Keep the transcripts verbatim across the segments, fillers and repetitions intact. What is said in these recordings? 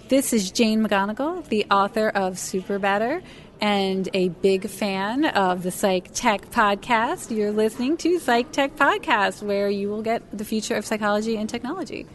This is Jane McGonigal, the author of Super Better and a big fan of the Psych Tech Podcast. You're listening to Psych Tech Podcast, where you will get the future of psychology and technology.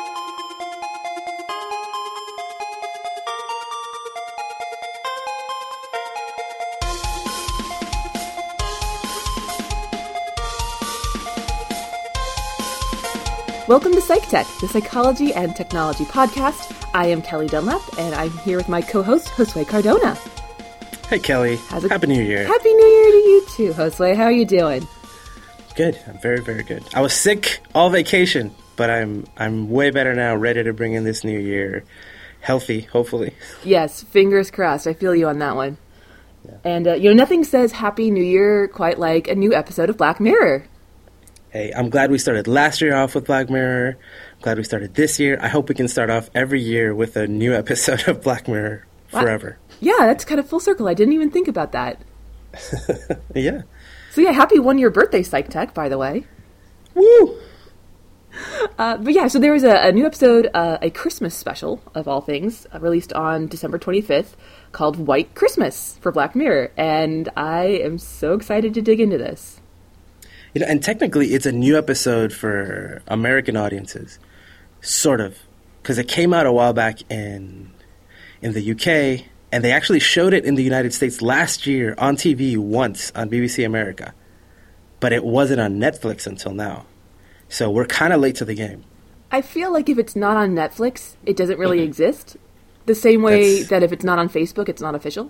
Welcome to Psych Tech, the Psychology and Technology Podcast. I am Kelly Dunlap, and I'm here with my co-host, Josue Cardona. Hey, Kelly. How's it? Happy New Year. Happy New Year to you too, Josue. How are you doing? Good. I'm very, very good. I was sick all vacation, but I'm I'm way better now, ready to bring in this new year. Healthy, hopefully. Yes, fingers crossed. I feel you on that one. Yeah. And, uh, you know, nothing says Happy New Year quite like a new episode of Black Mirror. Hey, I'm glad we started last year off with Black Mirror. I'm glad we started this year. I hope we can start off every year with a new episode of Black Mirror forever. Wow. Yeah, that's kind of full circle. I didn't even think about that. Yeah. So yeah, happy one-year birthday, Psych Tech, by the way. Woo! Uh, but yeah, so there was a, a new episode, uh, a Christmas special, of all things, uh, released on December twenty-fifth, called White Christmas for Black Mirror, and I am so excited to dig into this. You know, and technically, it's a new episode for American audiences, sort of, because it came out a while back in in the U K, and they actually showed it in the United States last year on T V once on B B C America, but it wasn't on Netflix until now. So we're kind of late to the game. I feel like if it's not on Netflix, it doesn't really mm-hmm. exist. The same way That's... that if it's not on Facebook, it's not official.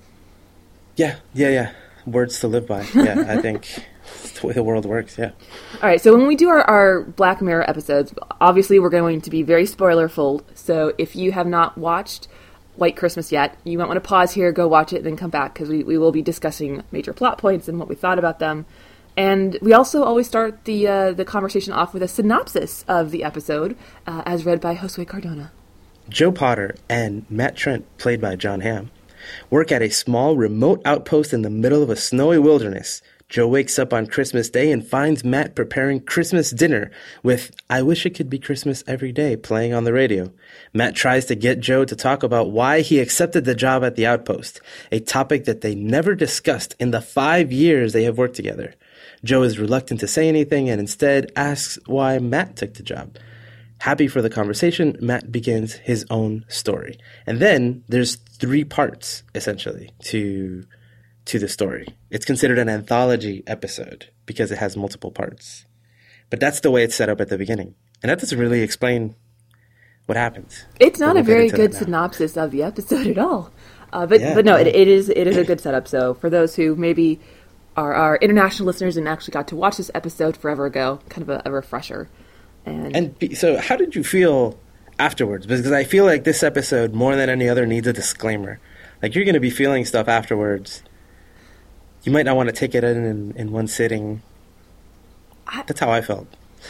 Yeah, yeah, yeah. Words to live by. Yeah, I think that's the way the world works, yeah. All right, so when we do our, our Black Mirror episodes, obviously we're going to be very spoiler-full. So if you have not watched White Christmas yet, you might want to pause here, go watch it, and then come back, because we, we will be discussing major plot points and what we thought about them. And we also always start the uh, the conversation off with a synopsis of the episode, uh, as read by Josue Cardona. Joe Potter and Matt Trent, played by Jon Hamm, work at a small remote outpost in the middle of a snowy wilderness. Joe wakes up on Christmas Day and finds Matt preparing Christmas dinner with "I Wish It Could Be Christmas Every Day" playing on the radio. Matt tries to get Joe to talk about why he accepted the job at the outpost, a topic that they never discussed in the five years they have worked together. Joe is reluctant to say anything and instead asks why Matt took the job. Happy for the conversation, Matt begins his own story. And then there's three parts, essentially, to to the story. It's considered an anthology episode because it has multiple parts. But that's the way it's set up at the beginning. And that doesn't really explain what happens. It's not we'll a very good synopsis of the episode at all. Uh, but yeah, but no, yeah. it, it is it is a good setup. So for those who maybe are our international listeners and actually got to watch this episode forever ago, kind of a, a refresher. And, and be, so how did you feel afterwards? Because I feel like this episode, more than any other, needs a disclaimer. Like, you're going to be feeling stuff afterwards. You might not want to take it in in, in one sitting. I, That's how I felt.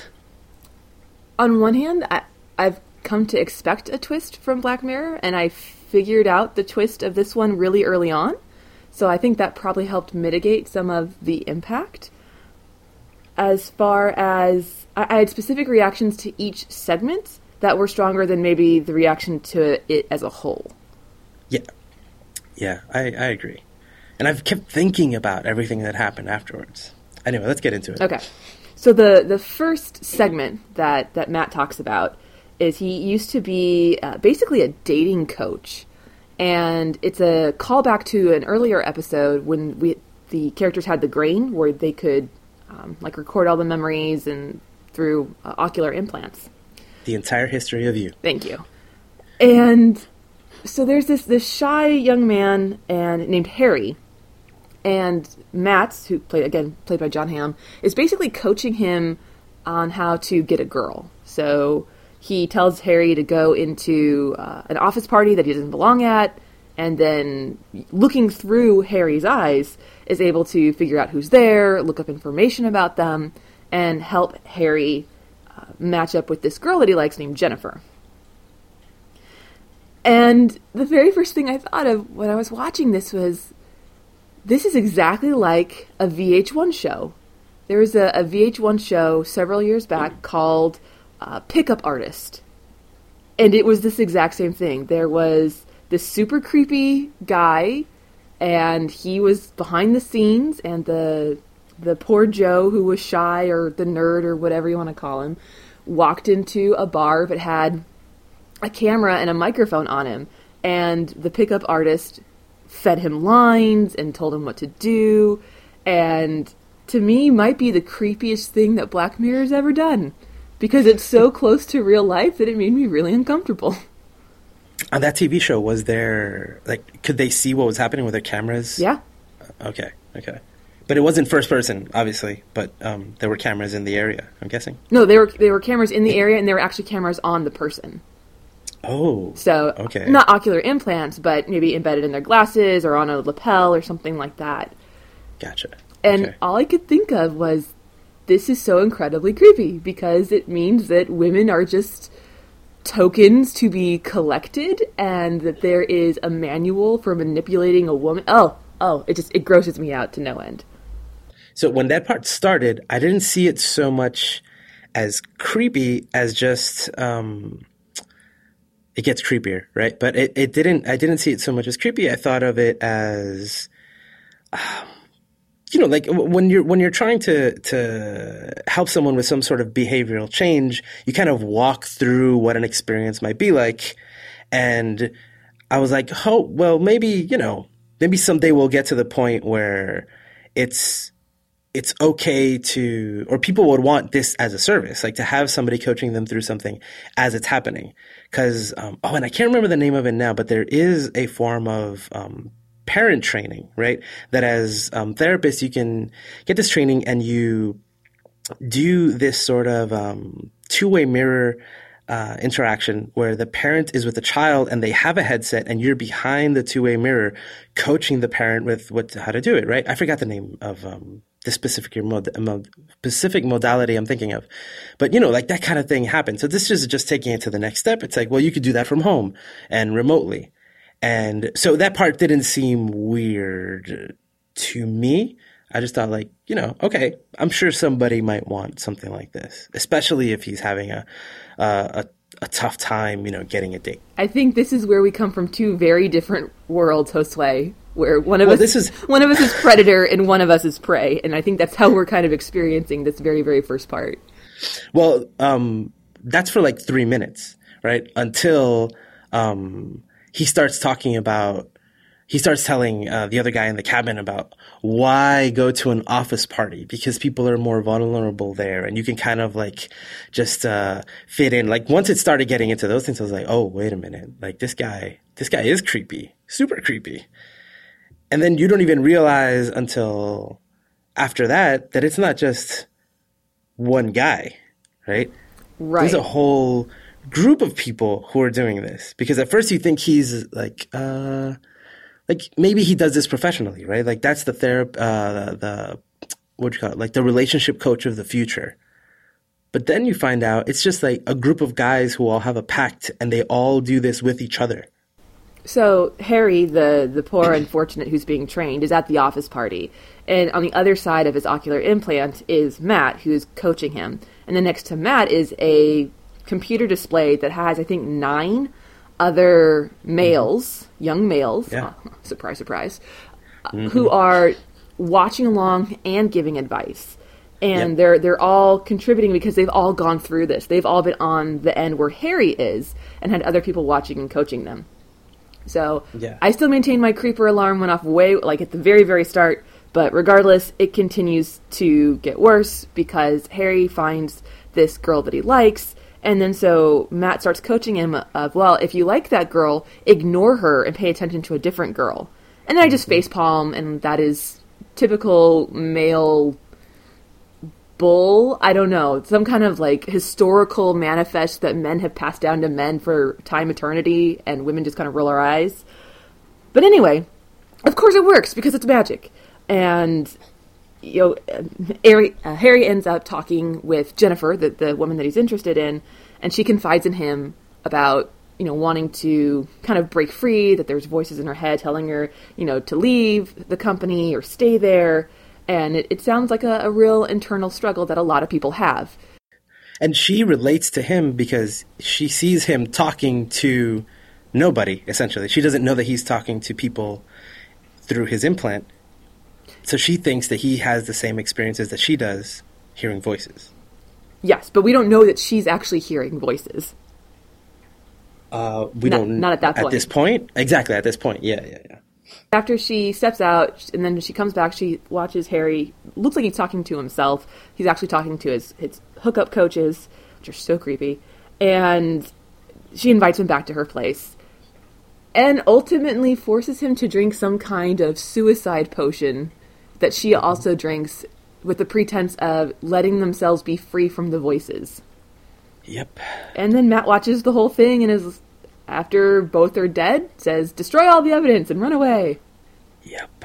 On one hand, I, I've come to expect a twist from Black Mirror, and I figured out the twist of this one really early on. So I think that probably helped mitigate some of the impact. As far as I had specific reactions to each segment that were stronger than maybe the reaction to it as a whole. Yeah. Yeah, I, I agree. And I've kept thinking about everything that happened afterwards. Anyway, let's get into it. Okay. So the, the first segment that, that Matt talks about is he used to be uh, basically a dating coach. And it's a callback to an earlier episode when we the characters had the grain, where they could um, like record all the memories and through uh, ocular implants. The entire history of you. Thank you. And so there's this this shy young man and named Harry, and Matt, who played again played by Jon Hamm, is basically coaching him on how to get a girl. So he tells Harry to go into uh, an office party that he doesn't belong at, and then looking through Harry's eyes is able to figure out who's there, look up information about them, and help Harry uh, match up with this girl that he likes named Jennifer. And the very first thing I thought of when I was watching this was, this is exactly like a V H one show. There was a, a V H one show several years back called uh, Pickup Artist. And it was this exact same thing. There was this super creepy guy, and he was behind the scenes, and the the poor Joe, who was shy, or the nerd, or whatever you want to call him, walked into a bar that had a camera and a microphone on him, and the pickup artist fed him lines and told him what to do, and to me might be the creepiest thing that Black Mirror's ever done, because it's so close to real life that it made me really uncomfortable. On that T V show, was there, like, could they see what was happening with their cameras? Yeah. Okay, okay. But it wasn't first person, obviously, but um, there were cameras in the area, I'm guessing. No, there were there were cameras in the area, and there were actually cameras on the person. Oh, so okay. Not ocular implants, but maybe embedded in their glasses or on a lapel or something like that. Gotcha. And okay. all I could think of was, this is so incredibly creepy, because it means that women are just tokens to be collected, and that there is a manual for manipulating a woman. Oh, oh, it just, it grosses me out to no end. So when that part started, I didn't see it so much as creepy as just, um, it gets creepier, right? But it, it didn't, I didn't see it so much as creepy. I thought of it as, um, you know, like when you're, when you're trying to, to help someone with some sort of behavioral change, you kind of walk through what an experience might be like. And I was like, oh, well, maybe, you know, maybe someday we'll get to the point where it's, it's okay to, or people would want this as a service, like to have somebody coaching them through something as it's happening. Cause, um, oh, and I can't remember the name of it now, but there is a form of, um, parent training, right? That as, um, therapists, you can get this training and you do this sort of, um, two-way mirror, uh, interaction where the parent is with the child and they have a headset and you're behind the two-way mirror coaching the parent with what, how to do it, right? I forgot the name of, um, the specific mod, mod, specific modality I'm thinking of. But, you know, like that kind of thing happened. So this is just taking it to the next step. It's like, well, you could do that from home and remotely. And so that part didn't seem weird to me. I just thought like, you know, okay, I'm sure somebody might want something like this, especially if he's having a, uh, a, a tough time, you know, getting a date. I think this is where we come from two very different worlds, Josue, where one of well, us this is one of us is predator and one of us is prey, and I think that's how we're kind of experiencing this very, very first part. Well, um, that's for like three minutes, right? Until um, he starts talking about, he starts telling uh, the other guy in the cabin about why go to an office party, because people are more vulnerable there, and you can kind of like just uh, fit in. Like once it started getting into those things, I was like, oh, wait a minute, like this guy, this guy is creepy, super creepy. And then you don't even realize until after that that it's not just one guy, right? Right. There's a whole group of people who are doing this. Because at first you think he's like, uh, like maybe he does this professionally, right? Like that's the therap, uh, the, the what do you call it? Like the relationship coach of the future. But then you find out it's just like a group of guys who all have a pact and they all do this with each other. So Harry, the, the poor unfortunate who's being trained, is at the office party. And on the other side of his ocular implant is Matt, who's coaching him. And then next to Matt is a computer display that has, I think, nine other males, mm-hmm. young males, yeah. oh, surprise, surprise, mm-hmm. who are watching along and giving advice. And yep. they're they're all contributing because they've all gone through this. They've all been on the end where Harry is and had other people watching and coaching them. So yeah. I still maintain my creeper alarm went off way, like at the very, very start. But regardless, it continues to get worse because Harry finds this girl that he likes. And then so Matt starts coaching him of, well, if you like that girl, ignore her and pay attention to a different girl. And then I just facepalm, and that is typical male bull. I don't know. Some kind of like historical manifest that men have passed down to men for time eternity, and women just kind of roll our eyes. But anyway, of course it works because it's magic. And you know, Harry, uh, Harry ends up talking with Jennifer, the, the woman that he's interested in, and she confides in him about, you know, wanting to kind of break free, that there's voices in her head telling her, you know, to leave the company or stay there. And it, it sounds like a, a real internal struggle that a lot of people have. And she relates to him because she sees him talking to nobody, essentially. She doesn't know that he's talking to people through his implant. So she thinks that he has the same experiences that she does, hearing voices. Yes, but we don't know that she's actually hearing voices. Uh, we not, don't... Not at that point. At this point? Exactly, at this point. Yeah, yeah, yeah. After she steps out, and then she comes back, she watches Harry. Looks like he's talking to himself. He's actually talking to his, his hookup coaches, which are so creepy. And she invites him back to her place. And ultimately forces him to drink some kind of suicide potion that she also drinks with the pretense of letting themselves be free from the voices. Yep. And then Matt watches the whole thing and is, after both are dead, says, destroy all the evidence and run away. Yep.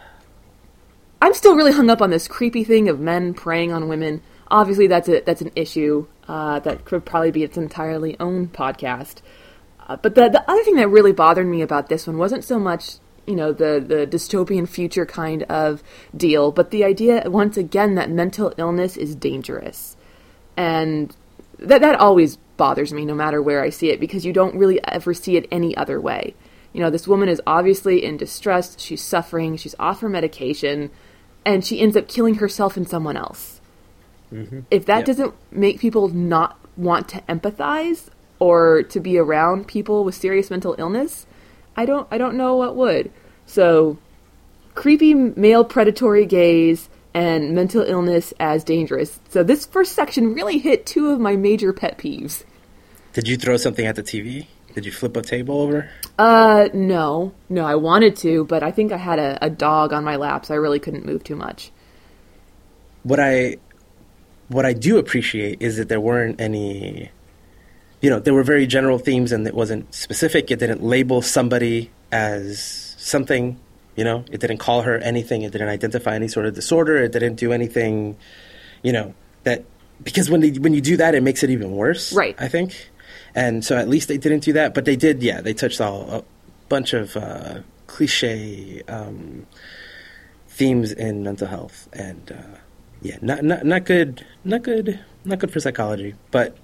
I'm still really hung up on this creepy thing of men preying on women. Obviously, that's a, that's an issue uh, that could probably be its entirely own podcast. Uh, but the the other thing that really bothered me about this one wasn't so much, you know, the, the dystopian future kind of deal, but the idea, once again, that mental illness is dangerous. And that that always bothers me no matter where I see it, because you don't really ever see it any other way. You know, this woman is obviously in distress, she's suffering, she's off her medication, and she ends up killing herself and someone else. Mm-hmm. If that yep. doesn't make people not want to empathize or to be around people with serious mental illness, I don't I don't know what would. So, creepy male predatory gaze and mental illness as dangerous. So this first section really hit two of my major pet peeves. Did you throw something at the T V? Did you flip a table over? Uh, no. No, I wanted to, but I think I had a, a dog on my lap, so I really couldn't move too much. What I, what I do appreciate is that there weren't any... You know, there were very general themes and it wasn't specific. It didn't label somebody as something, you know. It didn't call her anything. It didn't identify any sort of disorder. It didn't do anything, you know, that... Because when they, when you do that, it makes it even worse, right? I think. And so at least they didn't do that. But they did, yeah, they touched all, a bunch of uh, cliche um, themes in mental health. And, uh, yeah, not, not, not good, not good, not good for psychology. But...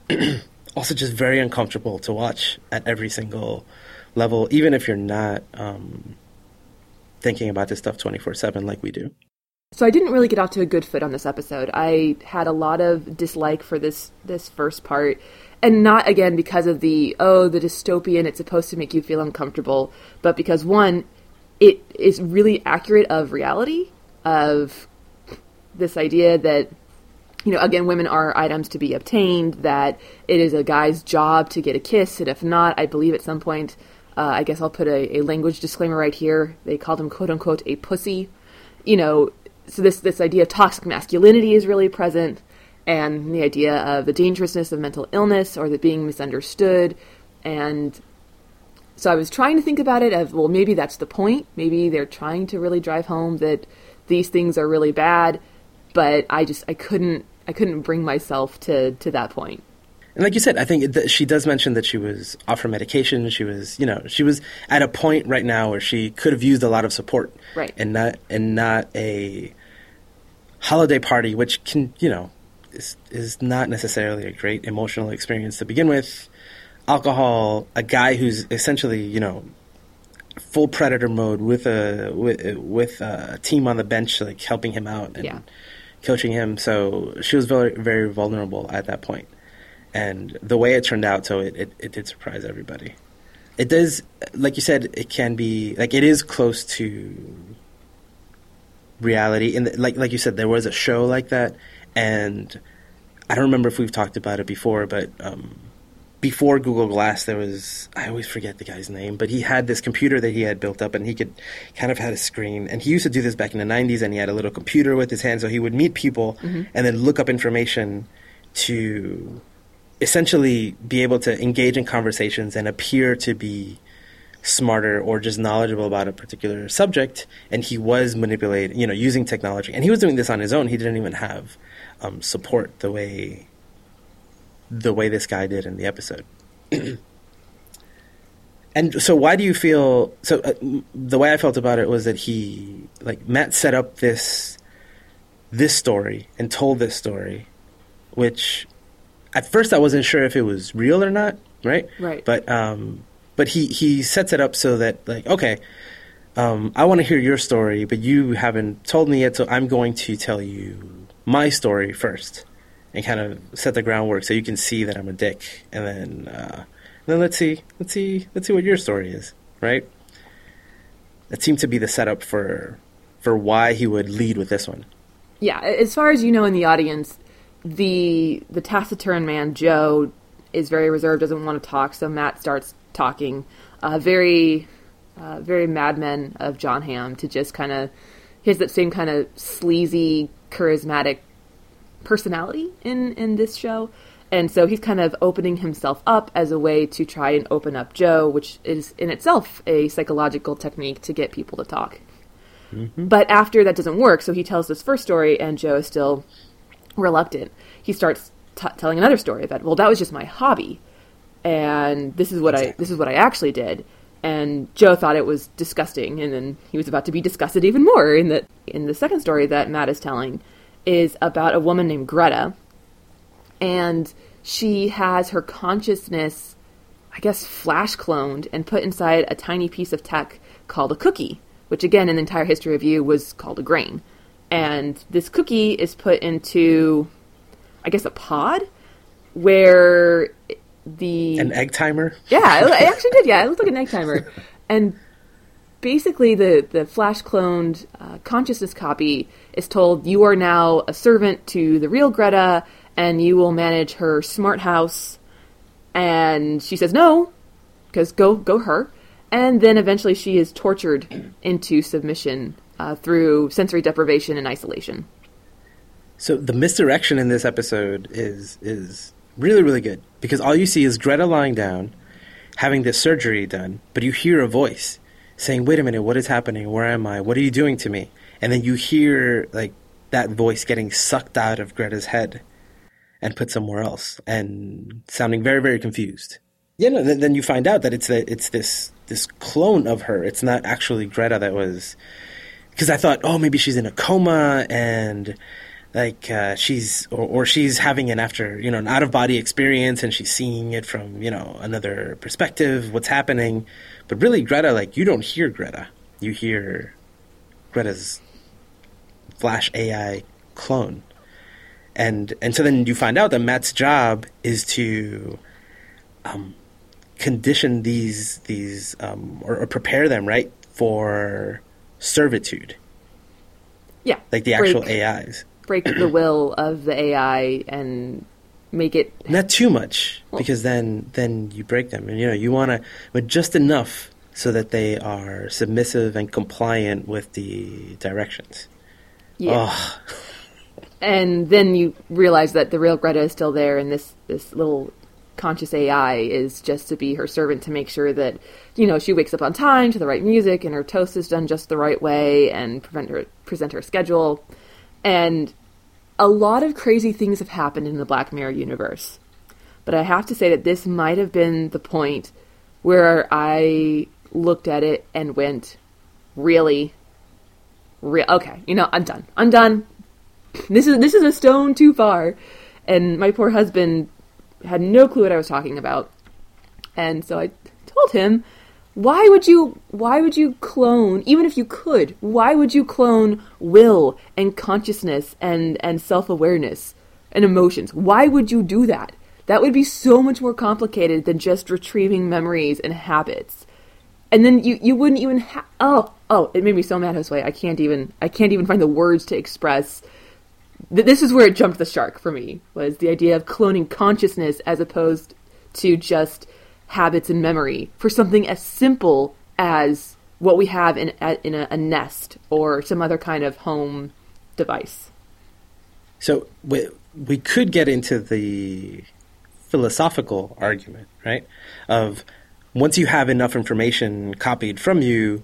also just very uncomfortable to watch at every single level, even if you're not um, thinking about this stuff twenty-four seven like we do. So I didn't really get off to a good foot on this episode. I had a lot of dislike for this this first part, and not, again, because of the, oh, the dystopian, it's supposed to make you feel uncomfortable, but because, one, it is really accurate of reality, of this idea that, you know, again, women are items to be obtained, that it is a guy's job to get a kiss, and if not, I believe at some point, uh, I guess I'll put a, a language disclaimer right here, they called him, quote-unquote, a pussy. You know, so this, this idea of toxic masculinity is really present, and the idea of the dangerousness of mental illness, or the being misunderstood, and so I was trying to think about it of, well, maybe that's the point, maybe they're trying to really drive home that these things are really bad, but I just, I couldn't, I couldn't bring myself to, to that point. And like you said, I think that she does mention that she was off her medication. She was, you know, she was at a point right now where she could have used a lot of support, right? And not, and not a holiday party, which can, you know, is is not necessarily a great emotional experience to begin with. Alcohol, a guy who's essentially, you know, full predator mode with a with with a team on the bench, like helping him out and yeah. coaching him. So she was very very vulnerable at that point. And the way it turned out, so it, it, it did surprise everybody. It does, like you said, it can be, like, it is close to reality. And like like you said, there was a show like that, and I don't remember if we've talked about it before, but um, before Google Glass, there was, I always forget the guy's name, but he had this computer that he had built up, and he could kind of had a screen. And he used to do this back in the nineties, and he had a little computer with his hand, so he would meet people mm-hmm. and then look up information to essentially be able to engage in conversations and appear to be smarter or just knowledgeable about a particular subject. And he was manipulating, you know, using technology. And he was doing this on his own. He didn't even have um, support the way the way this guy did in the episode. And so why do you feel... So uh, the way I felt about it was that he... Like, Matt set up this this story and told this story, which... at first I wasn't sure if it was real or not, right? Right. But um, but he he sets it up so that like okay. Um, I want to hear your story, but you haven't told me yet, so I'm going to tell you my story first and kind of set the groundwork so you can see that I'm a dick. And then, uh, then let's see, let's see, let's see what your story is, right? That seemed to be the setup for for why he would lead with this one. Yeah, as far as you know in the audience, the the taciturn man, Joe, is very reserved, doesn't want to talk, so Matt starts talking. Uh, very... Uh, very Mad Men of Jon Hamm to just kind of, he has that same kind of sleazy, charismatic personality in, in this show. And so he's kind of opening himself up as a way to try and open up Joe, which is in itself a psychological technique to get people to talk. Mm-hmm. But after that doesn't work, so he tells this first story and Joe is still reluctant. He starts t- telling another story that, well, that was just my hobby. And this is what exactly. I, this is what I actually did. And Joe thought it was disgusting, and then he was about to be disgusted even more. In the in the second story that Matt is telling is about a woman named Greta, and she has her consciousness, I guess, flash cloned and put inside a tiny piece of tech called a cookie, which again in the entire history of you was called a grain. And this cookie is put into, I guess, a pod where the... An egg timer? Yeah, it actually did. Yeah, it looked like an egg timer. And basically the, the flash-cloned uh, consciousness copy is told, you are now a servant to the real Greta, and you will manage her smart house. And she says no, because go, go her. And then eventually she is tortured into submission uh, through sensory deprivation and isolation. So the misdirection in this episode is is really, really good. Because all you see is Greta lying down, having this surgery done, but you hear a voice saying, wait a minute, what is happening? Where am I? What are you doing to me? And then you hear like that voice getting sucked out of Greta's head and put somewhere else and sounding very, very confused. Yeah, no, then, then you find out that it's a, it's this this clone of her. It's not actually Greta that was... Because I thought, oh, maybe she's in a coma and... Like uh, she's, or, or she's having an after, you know, an out-of-body experience, and she's seeing it from, you know, another perspective, what's happening. But really, Greta, like, you don't hear Greta. You hear Greta's Flash A I clone. And and so then you find out that Matt's job is to um, condition these, these um, or, or prepare them, right, for servitude. Yeah. Like the actual break, A Is. Break the will of the A I and make it... Not too much, well, because then then you break them. And, you know, you want to... But just enough so that they are submissive and compliant with the directions. Yeah. Oh. And then you realize that the real Greta is still there, and this, this little conscious A I is just to be her servant to make sure that, you know, she wakes up on time to the right music and her toast is done just the right way and prevent her, present her schedule. And a lot of crazy things have happened in the Black Mirror universe. But I have to say that this might have been the point where I looked at it and went, really? Re- okay, you know, I'm done. I'm done. This is this is a stone too far. And my poor husband had no clue what I was talking about. And so I told him, why would you why would you clone, even if you could, why would you clone will and consciousness and, and self-awareness and emotions? Why would you do that? That would be so much more complicated than just retrieving memories and habits. And then you, you wouldn't even have... Oh, oh, it made me so mad, Josue. I can't even I can't even find the words to express... This is where it jumped the shark for me, was the idea of cloning consciousness as opposed to just habits and memory for something as simple as what we have in, in a, a Nest or some other kind of home device. So we, we could get into the philosophical argument, right? Of once you have enough information copied from you,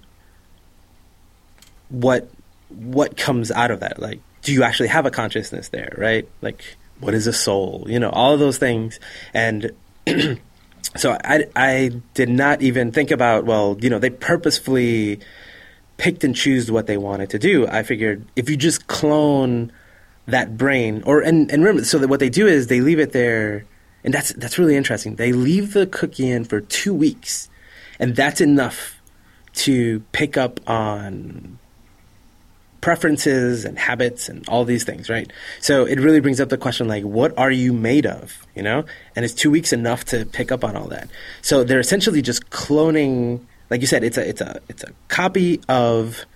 what what comes out of that? Like, do you actually have a consciousness there, right? Like, what is a soul? You know, all of those things. And so I, I did not even think about, well, you know, they purposefully picked and choose what they wanted to do. I figured if you just clone that brain, or and, and remember, so that what they do is they leave it there and that's that's really interesting. They leave the cookie in for two weeks, and that's enough to pick up on preferences and habits and all these things, right? So it really brings up the question, like, what are you made of, you know? And is two weeks enough to pick up on all that? So they're essentially just cloning, like you said, it's a it's a it's a copy of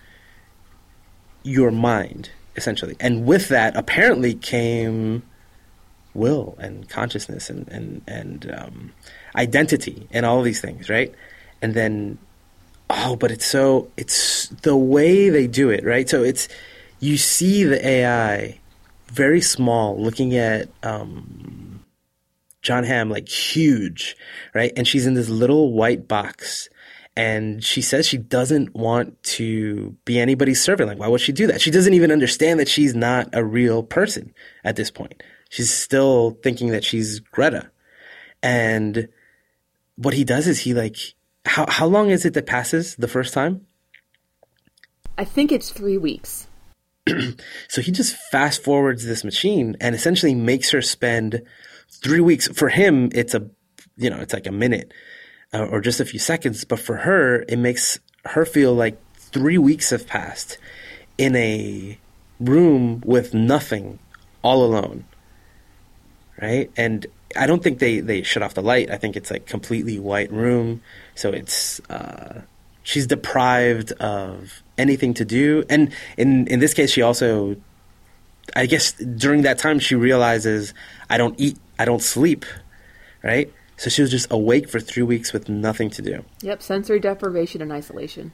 your mind, essentially. And with that, apparently came will and consciousness and and and um, identity and all of these things, right? And then Oh, but it's so, it's the way they do it, right? So it's, you see the A I very small looking at um, Jon Hamm, like huge, right? And she's in this little white box. And she says she doesn't want to be anybody's servant. Like, why would she do that? She doesn't even understand that she's not a real person at this point. She's still thinking that she's Greta. And what he does is he like, How how long is it that passes the first time? I think it's three weeks. So he just fast forwards this machine and essentially makes her spend three weeks. For him, it's a, you know, it's like a minute uh, or just a few seconds. But for her, it makes her feel like three weeks have passed in a room with nothing, all alone, right? And I don't think they, they shut off the light. I think it's like completely white room. So it's, uh, she's deprived of anything to do. And in, in this case, she also, I guess during that time, she realizes I don't eat, I don't sleep, right? So she was just awake for three weeks with nothing to do. Yep, sensory deprivation and isolation.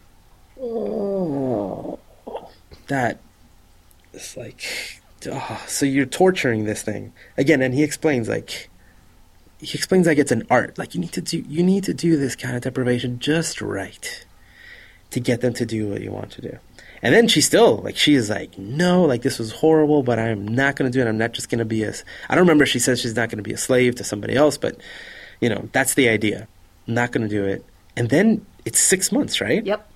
Oh, that is like, oh, so you're torturing this thing. Again, and he explains like, he explains like it's an art. Like you need to do, you need to do this kind of deprivation just right to get them to do what you want to do. And then she still, like, she is like, no, like this was horrible, but I'm not going to do it. I'm not just going to be a, I don't remember if she says she's not going to be a slave to somebody else, but you know, that's the idea. I'm not going to do it. And then it's six months, right? Yep.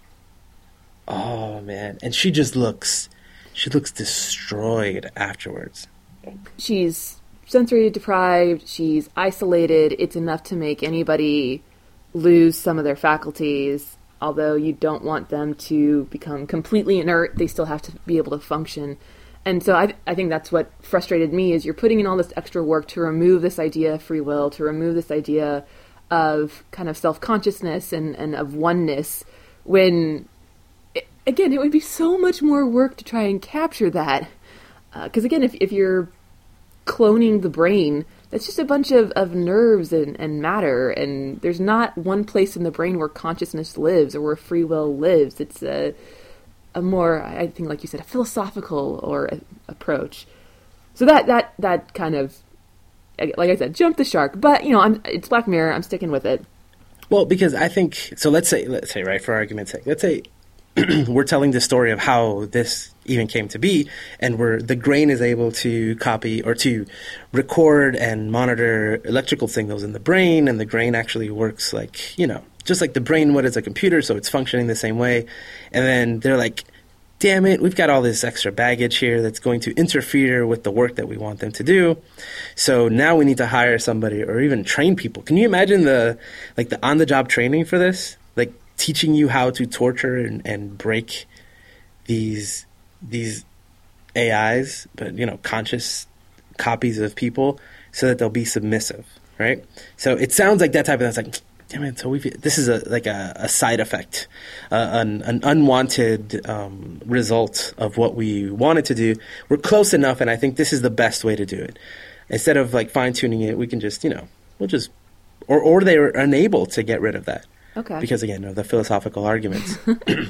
Oh man. And she just looks, she looks destroyed afterwards. She's sensory deprived, she's isolated. It's enough to make anybody lose some of their faculties. Although you don't want them to become completely inert, they still have to be able to function. And so I, I think that's what frustrated me, is you're putting in all this extra work to remove this idea of free will, to remove this idea of kind of self-consciousness and, and of oneness, when, it, again, it would be so much more work to try and capture that. Because uh, again, if if you're cloning the brain, that's just a bunch of, of nerves and, and matter, and there's not one place in the brain where consciousness lives or where free will lives. It's a, a more, I think, like you said, a philosophical or a, approach. So that, that, that kind of, like I said, jumped the shark. But, you know, I'm, it's Black Mirror. I'm sticking with it. Well, because I think, so let's say, let's say, right, for argument's sake, let's say we're telling the story of how this even came to be, and where the grain is able to copy or to record and monitor electrical signals in the brain, and the grain actually works like, you know, just like the brain would as a computer, so it's functioning the same way. And then they're like, damn it, we've got all this extra baggage here that's going to interfere with the work that we want them to do. So now we need to hire somebody or even train people. Can you imagine the, like the on-the-job training for this? Like teaching you how to torture and, and break these these A Is, but, you know, conscious copies of people, so that they'll be submissive, right? So it sounds like that type of, that's like, damn it, so we've, this is a like a, a side effect, uh, an, an unwanted um, result of what we wanted to do. We're close enough, and I think this is the best way to do it. Instead of like fine-tuning it, we can just, you know, we'll just, or, or they were unable to get rid of that. Okay. Because, again, of the philosophical arguments.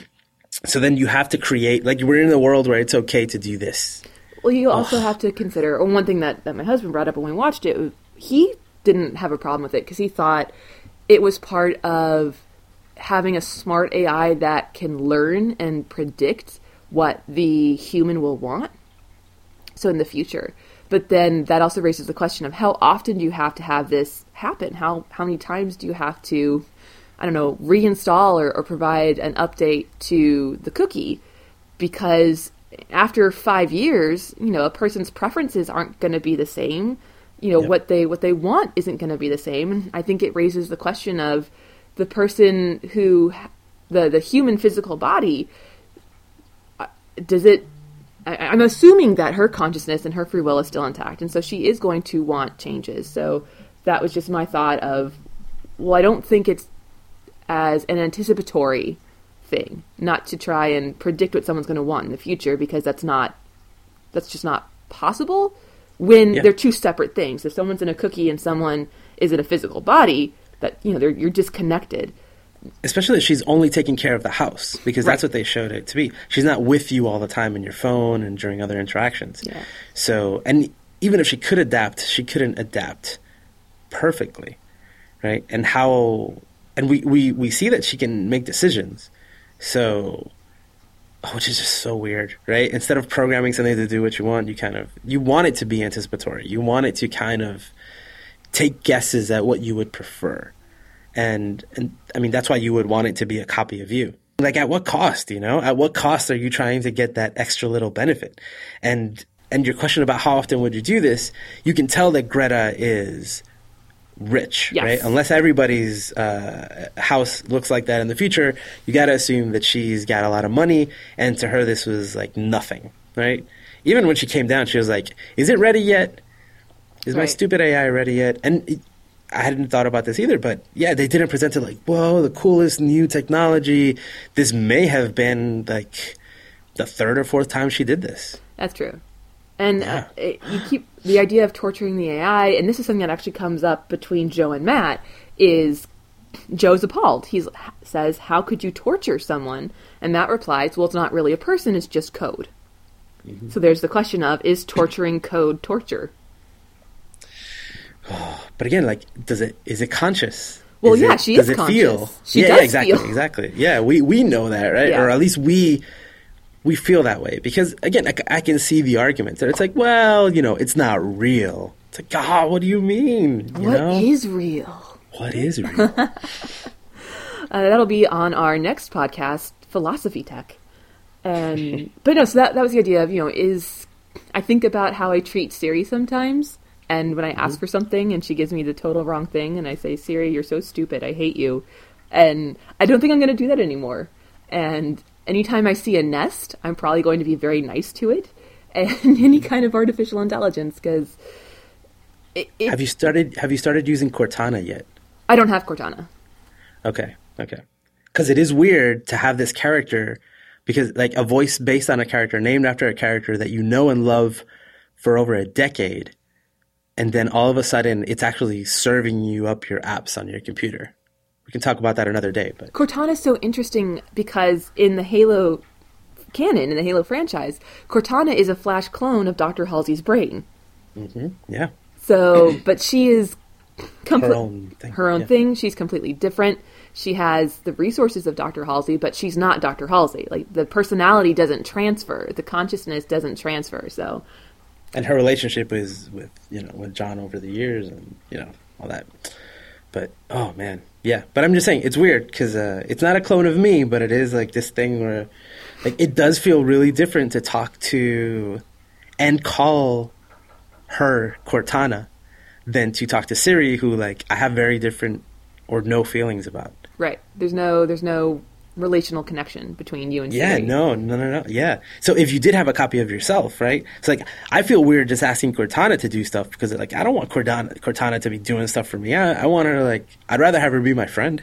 So then you have to create, like, we're in a world where it's okay to do this. Well, you also Ugh. have to consider, or one thing that, that my husband brought up when we watched it, he didn't have a problem with it because he thought it was part of having a smart A I that can learn and predict what the human will want. So in the future. But then that also raises the question of how often do you have to have this happen? How how many times do you have to, I don't know, reinstall or, or provide an update to the cookie? Because after five years, you know, a person's preferences aren't going to be the same. You know, Yep. what they what they want isn't going to be the same. And I think it raises the question of the person who, the the human physical body, uh, does it, I, I'm assuming that her consciousness and her free will is still intact. And so she is going to want changes. So that was just my thought of, well, I don't think it's as an anticipatory thing, not to try and predict what someone's going to want in the future, because that's not, that's just not possible when Yeah. they're two separate things. If someone's in a cookie and someone is in a physical body, that, you know, they're, you're disconnected. Especially if she's only taking care of the house, because Right. that's what they showed it to be. She's not with you all the time in your phone and during other interactions. Yeah. So, and even if she could adapt, she couldn't adapt perfectly, right? And how, and we, we, we see that she can make decisions. So, oh, which is just so weird, right? Instead of programming something to do what you want, you kind of, you want it to be anticipatory. You want it to kind of take guesses at what you would prefer. And, and I mean, that's why you would want it to be a copy of you. Like, at what cost, you know? At what cost are you trying to get that extra little benefit? And, and your question about how often would you do this, you can tell that Greta is rich, Yes. right? Unless everybody's uh, house looks like that in the future, you got to assume that she's got a lot of money, and to her this was like nothing, right? Even when she came down, she was like, is it ready yet? Is my Right. stupid A I ready yet? And it, I hadn't thought about this either, but yeah, they didn't present it like, whoa, the coolest new technology. This may have been like the third or fourth time she did this. That's true. And Yeah. uh, it, you keep the idea of torturing the A I, and this is something that actually comes up between Joe and Matt, is Joe's appalled. He says, how could you torture someone? And Matt replies, well, it's not really a person, it's just code. Mm-hmm. So there's the question of, is torturing code torture? But again, like, does it, is it conscious? Well, Is yeah, it, she does is it conscious. feel? She yeah, does yeah, exactly, feel. exactly. Yeah, we, we know that, right? Yeah. Or at least we, we feel that way. Because again, I, c- I can see the argument that it's like, well, you know, it's not real. It's like, God, what do you mean? You What know? is real? What is real? Uh, that'll be on our next podcast, Philosophy Tech. And but no, so that that was the idea of, you know, is I think about how I treat Siri sometimes, and when I ask for something and she gives me the total wrong thing, and I say, Siri, you're so stupid, I hate you, and I don't think I'm going to do that anymore. And anytime I see a Nest, I'm probably going to be very nice to it, and any kind of artificial intelligence, because it, it, have you started? Have you started using Cortana yet? I don't have Cortana. Okay, okay. Because it is weird to have this character, because like a voice based on a character, named after a character that you know and love for over a decade, and then all of a sudden it's actually serving you up your apps on your computer. We can talk about that another day. But Cortana is so interesting because in the Halo canon, in the Halo franchise, Cortana is a Flash clone of Doctor Halsey's brain. mm-hmm, yeah, So, but she is comple- her own thing. Her own yeah. thing. She's completely different. She has the resources of Doctor Halsey, but she's not Doctor Halsey. Like, the personality doesn't transfer. The consciousness doesn't transfer. So, And her relationship is with, you know, with John over the years and, you know, all that. But, oh, man. Yeah. But I'm just saying, it's weird because uh, it's not a clone of me, but it is like this thing where, like, it does feel really different to talk to and call her Cortana than to talk to Siri, who, like, I have very different or no feelings about. right. There's no, there's no relational connection between you and Yeah, Siri. no, no, no, no. Yeah. So if you did have a copy of yourself, right? It's like, I feel weird just asking Cortana to do stuff because, like, I don't want Cortana, Cortana to be doing stuff for me. I, I want her to, like, I'd rather have her be my friend.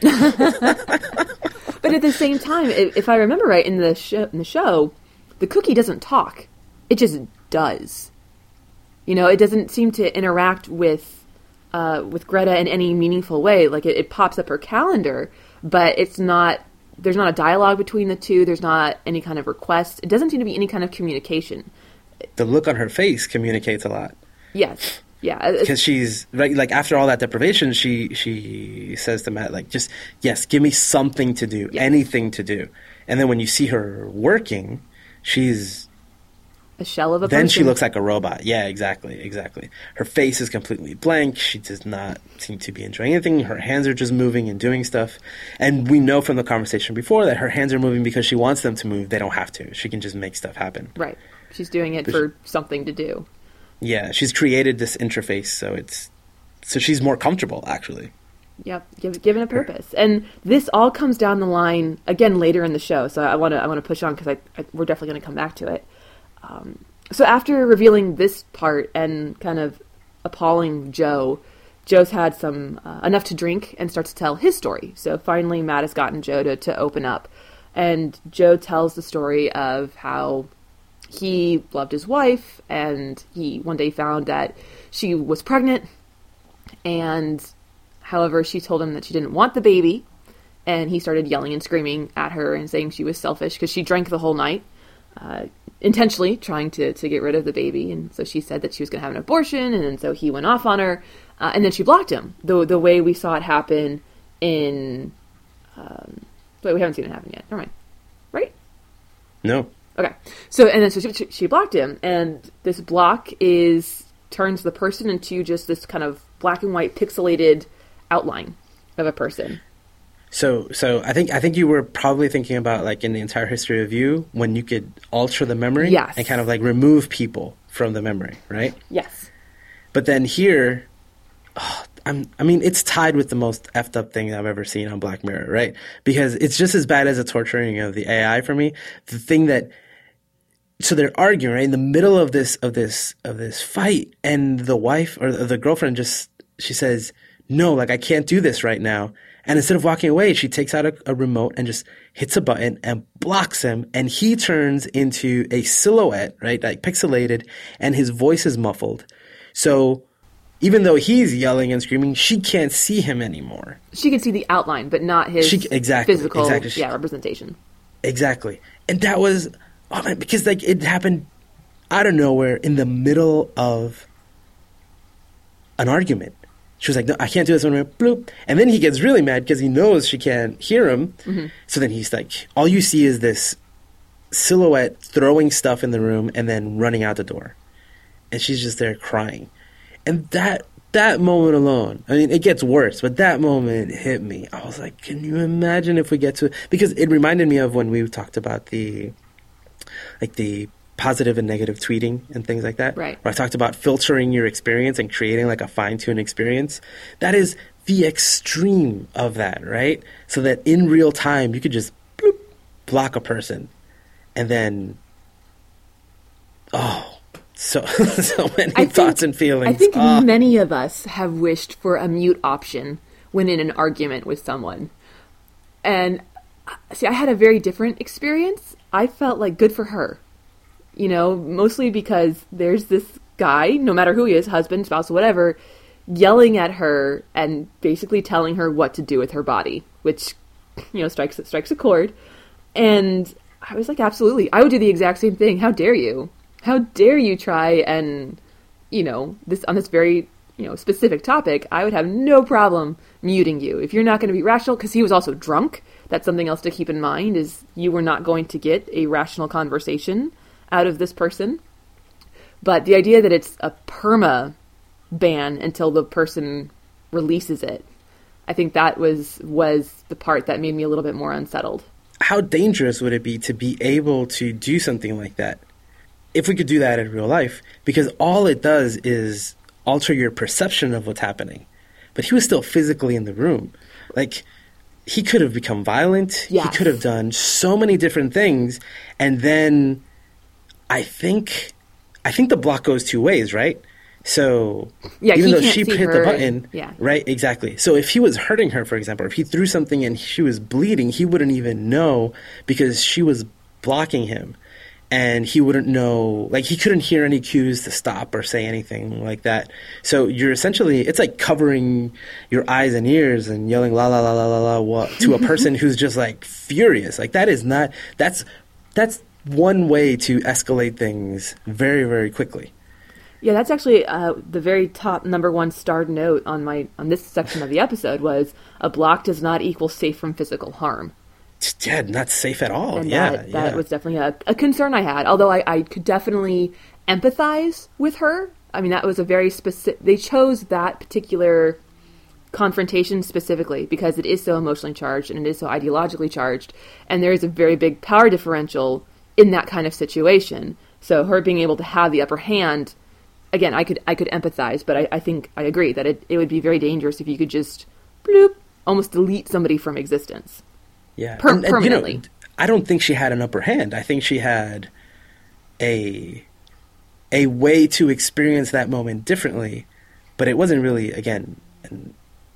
But at the same time, if, if I remember right, in the show, in the show, the cookie doesn't talk; it just does. You know, it doesn't seem to interact with uh, with Greta in any meaningful way. Like it, it pops up her calendar, but it's not. There's not a dialogue between the two. There's not any kind of request. It doesn't seem to be any kind of communication. The look on her face communicates a lot. Yes, yeah, it's- Because she's, right, like, after all that deprivation, she she says to Matt, like, just, yes, give me something to do, Yeah. anything to do. And then when you see her working, she's, a shell of a then person. she looks like a robot. Yeah, exactly, exactly. Her face is completely blank. She does not seem to be enjoying anything. Her hands are just moving and doing stuff. And we know from the conversation before that her hands are moving because she wants them to move. They don't have to. She can just make stuff happen. right. She's doing it But for something to do. Yeah, she's created this interface, so it's so she's more comfortable, actually. Yep, give, given a purpose. And this all comes down the line again later in the show. So I want to I want to push on because I, I we're definitely going to come back to it. Um, so after revealing this part and kind of appalling Joe, Joe's had some uh, enough to drink and starts to tell his story. So finally, Matt has gotten Joe to, to open up, and Joe tells the story of how he loved his wife, and he one day found that she was pregnant, and however, she told him that she didn't want the baby, and he started yelling and screaming at her and saying she was selfish because she drank the whole night, uh, intentionally trying to, to get rid of the baby. And so she said that she was going to have an abortion, and so he went off on her, uh, and then she blocked him, the, the way we saw it happen in... Um, wait, we haven't seen it happen yet. Never mind. Right? No. Okay. So, and then so she, she blocked him, and this block is turns the person into just this kind of black and white pixelated outline of a person. So, so I think I think you were probably thinking about like in the entire history of you when you could alter the memory, yes, and kind of like remove people from the memory, right? Yes. But then here, oh, I'm, I mean, it's tied with the most effed up thing I've ever seen on Black Mirror, right? Because it's just as bad as the torturing of the A I for me. The thing that, so they're arguing right in the middle of this of this of this fight, and the wife or the girlfriend just she says, no, like, I can't do this right now. And instead of walking away, she takes out a, a remote and just hits a button and blocks him. And he turns into a silhouette, right? Like pixelated, and his voice is muffled. So even though he's yelling and screaming, she can't see him anymore. She can see the outline, but not his she, exactly, physical exactly. yeah, representation. Exactly. And that was, oh man, because like it happened out of nowhere in the middle of an argument. She was like, no, I can't do this. Bloop. And then he gets really mad because he knows she can't hear him. Mm-hmm. So then he's like, all you see is this silhouette throwing stuff in the room and then running out the door. And she's just there crying. And that that moment alone, I mean, it gets worse, but that moment hit me. I was like, can you imagine if we get to... Because it reminded me of when we talked about the, like the... positive and negative tweeting and things like that. Right. Where I talked about filtering your experience and creating like a fine-tuned experience. That is the extreme of that, right? So that in real time, you could just bloop, block a person. And then, oh, so so many I thoughts think, and feelings. I think oh. many of us have wished for a mute option when in an argument with someone. And see, I had a very different experience. I felt like good for her. You know, mostly because there's this guy, no matter who he is, husband, spouse, whatever, yelling at her and basically telling her what to do with her body, which, you know, strikes strikes a chord. And I was like, absolutely. I would do the exact same thing. How dare you? How dare you try and, you know, this on this very, you know, specific topic, I would have no problem muting you. If you're not going to be rational, because he was also drunk. That's something else to keep in mind, is you were not going to get a rational conversation out of this person. But the idea that it's a perma ban until the person releases it, I think that was was the part that made me a little bit more unsettled. How dangerous would it be to be able to do something like that if we could do that in real life? Because all it does is alter your perception of what's happening. But he was still physically in the room. Like, he could have become violent. Yes. He could have done so many different things. And then I think I think the block goes two ways, right? So yeah, even though can't she see hit her, the button, yeah. right? Exactly. So if he was hurting her, for example, if he threw something and she was bleeding, he wouldn't even know because she was blocking him. And he wouldn't know, like he couldn't hear any cues to stop or say anything like that. So you're essentially, it's like covering your eyes and ears and yelling la la la la la la what, to a person who's just like furious. Like that is not, that's, that's one way to escalate things very, very quickly. Yeah, that's actually uh, the very top number one starred note on my on this section of the episode was a block does not equal safe from physical harm. Yeah, not safe at all. And yeah, that, that yeah. was definitely a, a concern I had, although I, I could definitely empathize with her. I mean, that was a very specific... They chose that particular confrontation specifically because it is so emotionally charged and it is so ideologically charged, and there is a very big power differential in that kind of situation. So her being able to have the upper hand again, I could I could empathize, but I, I think I agree that it, it would be very dangerous if you could just bloop, almost delete somebody from existence. Yeah, per- and, and, permanently. You know, I don't think she had an upper hand. I think she had a a way to experience that moment differently, but it wasn't really, again, an,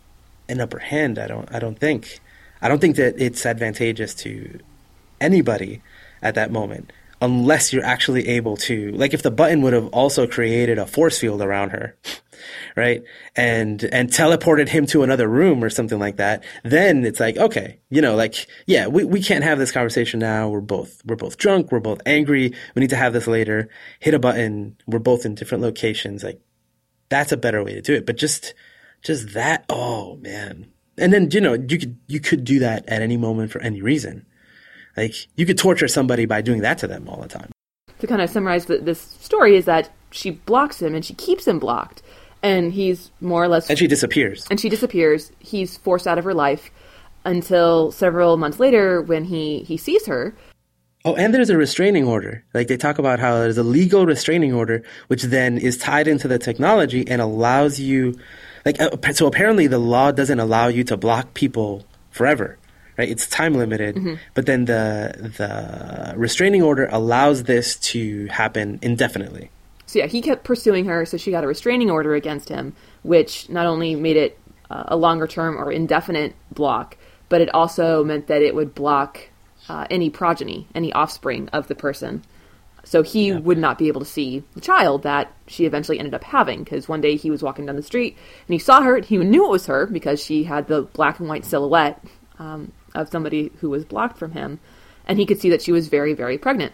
an upper hand. I don't. I don't think. I don't think that it's advantageous to anybody at that moment, unless you're actually able to, like, if the button would have also created a force field around her, right, and and teleported him to another room or something like that, then it's like, okay, you know, like, yeah, we, we can't have this conversation now. We're both we're both drunk. We're both angry. We need to have this later. Hit a button. We're both in different locations. Like, that's a better way to do it. But just just that, oh man. And then, you know, you could you could do that at any moment for any reason. Like, you could torture somebody by doing that to them all the time. To kind of summarize the, this story is that she blocks him and she keeps him blocked. And he's more or less... And she disappears. And she disappears. He's forced out of her life until several months later when he, he sees her. Oh, and there's a restraining order. Like, they talk about how there's a legal restraining order, which then is tied into the technology and allows you... Like, so apparently the law doesn't allow you to block people forever. Right? It's time limited, mm-hmm. but then the the restraining order allows this to happen indefinitely. So yeah, he kept pursuing her, so she got a restraining order against him, which not only made it uh, a longer term or indefinite block, but it also meant that it would block uh, any progeny, any offspring of the person. So he yeah. would not be able to see the child that she eventually ended up having, because one day he was walking down the street and he saw her, and he knew it was her because she had the black and white silhouette um, of somebody who was blocked from him, and he could see that she was very, very pregnant.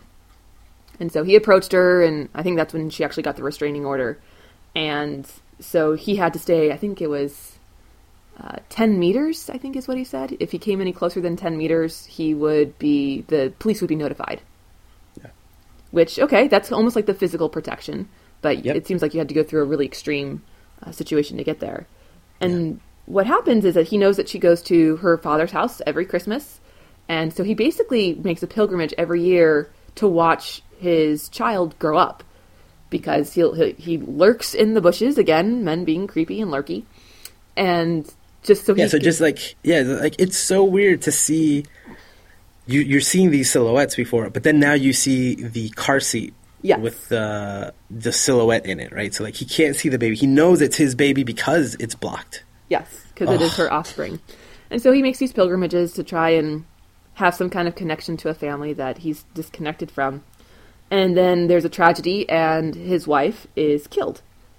And so he approached her, and I think that's when she actually got the restraining order. And so he had to stay, I think it was uh, ten meters, I think is what he said. If he came any closer than ten meters, he would be, the police would be notified. Yeah. Which, okay, that's almost like the physical protection, but yep. It seems like you had to go through a really extreme uh, situation to get there. And yeah. What happens is that he knows that she goes to her father's house every Christmas, and so he basically makes a pilgrimage every year to watch his child grow up, because he'll, he he lurks in the bushes, again, men being creepy and lurky, and just so he yeah, so can... just like yeah, like it's so weird to see you you're seeing these silhouettes before, but then now you see the car seat yes. with the the silhouette in it, right? So like he can't see the baby, he knows it's his baby because it's blocked. Yes, because it is her offspring. And so he makes these pilgrimages to try and have some kind of connection to a family that he's disconnected from. And then there's a tragedy, and his wife is killed.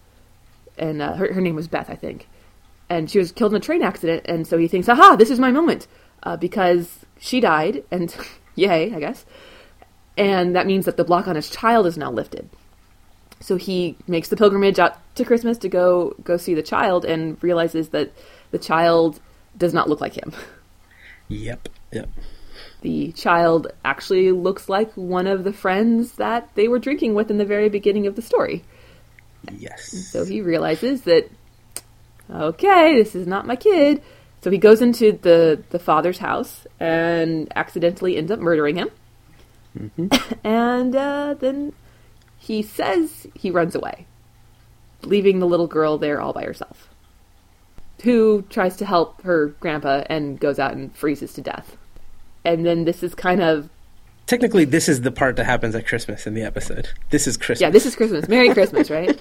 And uh, her, her name was Beth, I think. And she was killed in a train accident, and so he thinks, aha, this is my moment, uh, because she died, and yay, I guess. And that means that the block on his child is now lifted. So he makes the pilgrimage out to Christmas to go go see the child, and realizes that the child does not look like him. Yep, yep. The child actually looks like one of the friends that they were drinking with in the very beginning of the story. Yes. And so he realizes that, okay, this is not my kid. So he goes into the, the father's house and accidentally ends up murdering him. Mm-hmm. and uh, then... he says he runs away, leaving the little girl there all by herself, who tries to help her grandpa and goes out and freezes to death. And then this is kind of... Technically, this is the part that happens at Christmas in the episode. This is Christmas. Yeah, this is Christmas. Merry Christmas, right?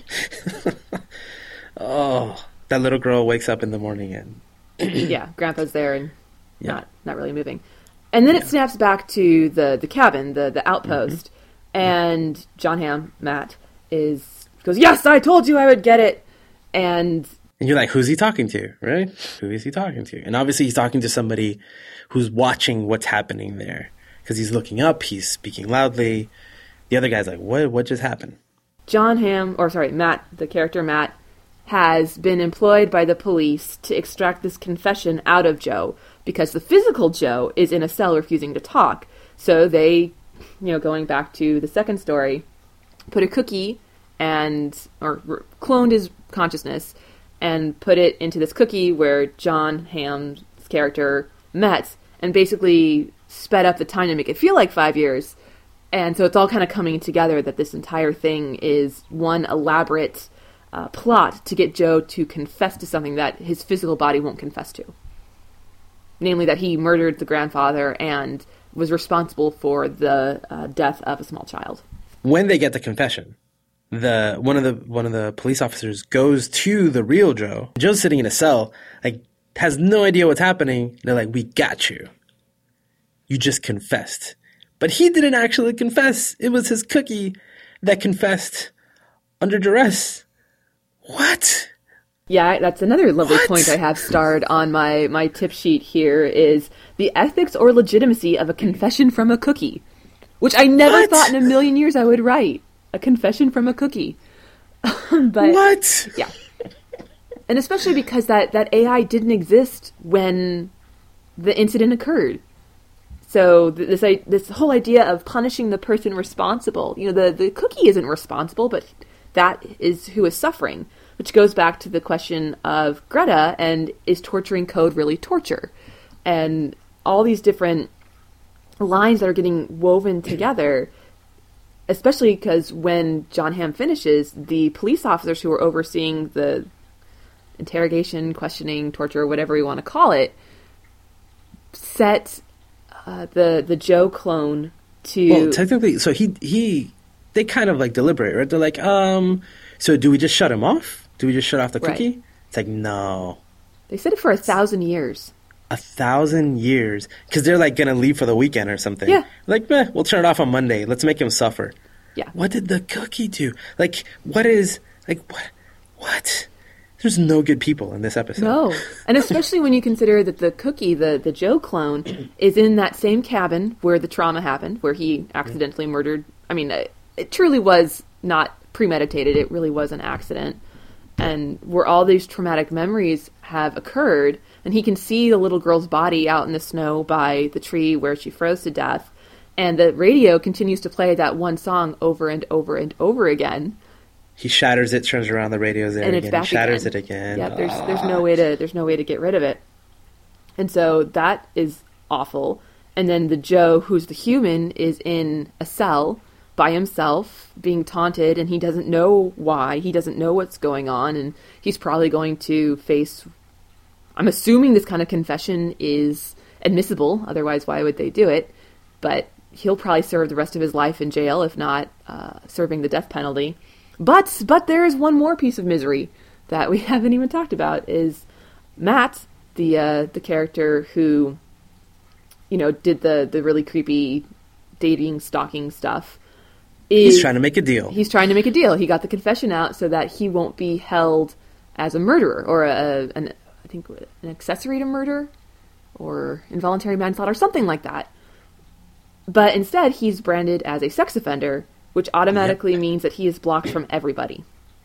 Oh, that little girl wakes up in the morning and... yeah, grandpa's there and yeah. not not really moving. And then yeah. it snaps back to the, the cabin, the, the outpost. Mm-hmm. And Jon Hamm, Matt, is goes, yes, I told you I would get it. And and you're like, who's he talking to, right? Who is he talking to? And obviously he's talking to somebody who's watching what's happening there. Because he's looking up, he's speaking loudly. The other guy's like, what What just happened? Jon Hamm, or sorry, Matt, the character Matt, has been employed by the police to extract this confession out of Joe. Because the physical Joe is in a cell refusing to talk. So they... you know, going back to the second story, put a cookie and, or r- cloned his consciousness and put it into this cookie where Jon Hamm's character met, and basically sped up the time to make it feel like five years. And so it's all kind of coming together that this entire thing is one elaborate uh, plot to get Joe to confess to something that his physical body won't confess to. Namely, that he murdered the grandfather and was responsible for the uh, death of a small child. When they get the confession, the one of the one of the police officers goes to the real Joe. Joe's sitting in a cell, like has no idea what's happening. They're like, "We got you. You just confessed." But he didn't actually confess. It was his cookie that confessed under duress. What? Yeah, that's another lovely What? point I have starred on my, my tip sheet here is the ethics or legitimacy of a confession from a cookie, which I never What? thought in a million years I would write. A confession from a cookie. But What? yeah. And especially because that, that A I didn't exist when the incident occurred. So th- this I, this whole idea of punishing the person responsible, you know, the, the cookie isn't responsible, but that is who is suffering, which goes back to the question of Greta and is torturing code really torture? And all these different lines that are getting woven together, especially because when John Hamm finishes, the police officers who are overseeing the interrogation, questioning, torture, whatever you want to call it, set uh, the the Joe clone to... Well, technically, so he he they kind of like deliberate, right? They're like, um, so do we just shut him off? Do we just shut off the cookie? Right. It's like, no. They said it for a thousand years. A thousand years. Because they're like going to leave for the weekend or something. Yeah. Like, meh, we'll turn it off on Monday. Let's make him suffer. Yeah. What did the cookie do? Like, what is, like, what? What? There's no good people in this episode. No. And especially when you consider that the cookie, the, the Joe clone, is in that same cabin where the trauma happened, where he accidentally murdered. I mean, it, it truly was not premeditated. It really was an accident. And where all these traumatic memories have occurred, and he can see the little girl's body out in the snow by the tree where she froze to death, and the radio continues to play that one song over and over and over again. He shatters it, turns around, the radio's there And again. it's back he shatters again. it again. Yeah, there's there's no way to there's no way to get rid of it. And so that is awful. And then the Joe, who's the human, is in a cell by himself, being taunted, and he doesn't know why. He doesn't know what's going on, and he's probably going to face... I'm assuming this kind of confession is admissible, otherwise why would they do it? But he'll probably serve the rest of his life in jail, if not uh, serving the death penalty. But but there is one more piece of misery that we haven't even talked about, is Matt, the uh, the character who, you know, did the, the really creepy dating, stalking stuff. Is, He's trying to make a deal. He's trying to make a deal. He got the confession out so that he won't be held as a murderer, or a, an, I think an accessory to murder, or involuntary manslaughter, something like that. But instead, he's branded as a sex offender, which automatically yep. means that he is blocked from everybody.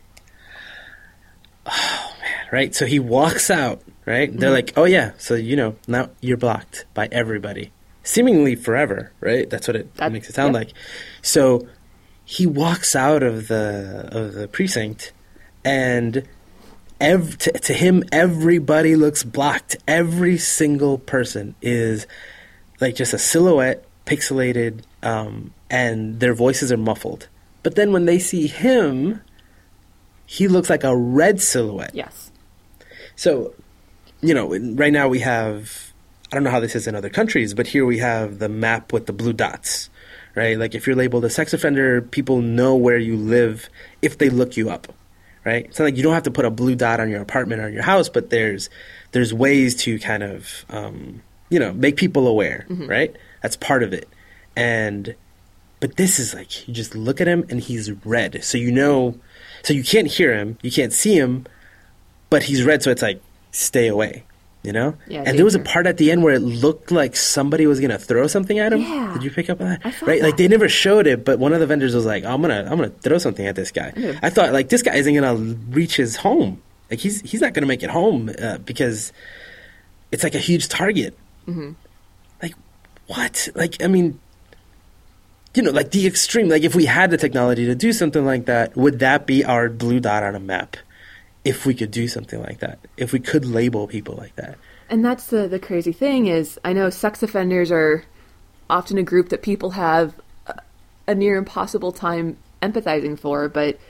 Oh, man, right? So he walks out, right? They're mm-hmm. like, oh, yeah, so, you know, now you're blocked by everybody. Seemingly forever, right? That's what it that, makes it sound yep. like. So he walks out of the of the precinct, and ev- to, to him, everybody looks blocked. Every single person is like just a silhouette, pixelated, um, and their voices are muffled. But then when they see him, he looks like a red silhouette. Yes. So, you know, right now we have, I don't know how this is in other countries, but here we have the map with the blue dots, right? Like if you're labeled a sex offender, people know where you live if they look you up, right? It's not like you don't have to put a blue dot on your apartment or your house, but there's there's ways to kind of, um, you know, make people aware, mm-hmm. right? That's part of it. And, but this is like, you just look at him and he's red. So you know, so you can't hear him, you can't see him, but he's red, so it's like, stay away, you know? Yeah, and danger. There was a part at the end where it looked like somebody was going to throw something at him. Yeah. Did you pick up on that? I thought right? that. Like they never showed it, but one of the vendors was like, I'm going to I'm gonna throw something at this guy. Yeah. I thought, like, this guy isn't going to reach his home. Like, he's he's not going to make it home uh, because it's like a huge target. Mm-hmm. Like, what? Like, I mean, you know, like the extreme. Like, if we had the technology to do something like that, would that be our blue dot on a map? If we could do something like that, if we could label people like that. And that's the, the crazy thing is, I know sex offenders are often a group that people have a, a near impossible time empathizing for, but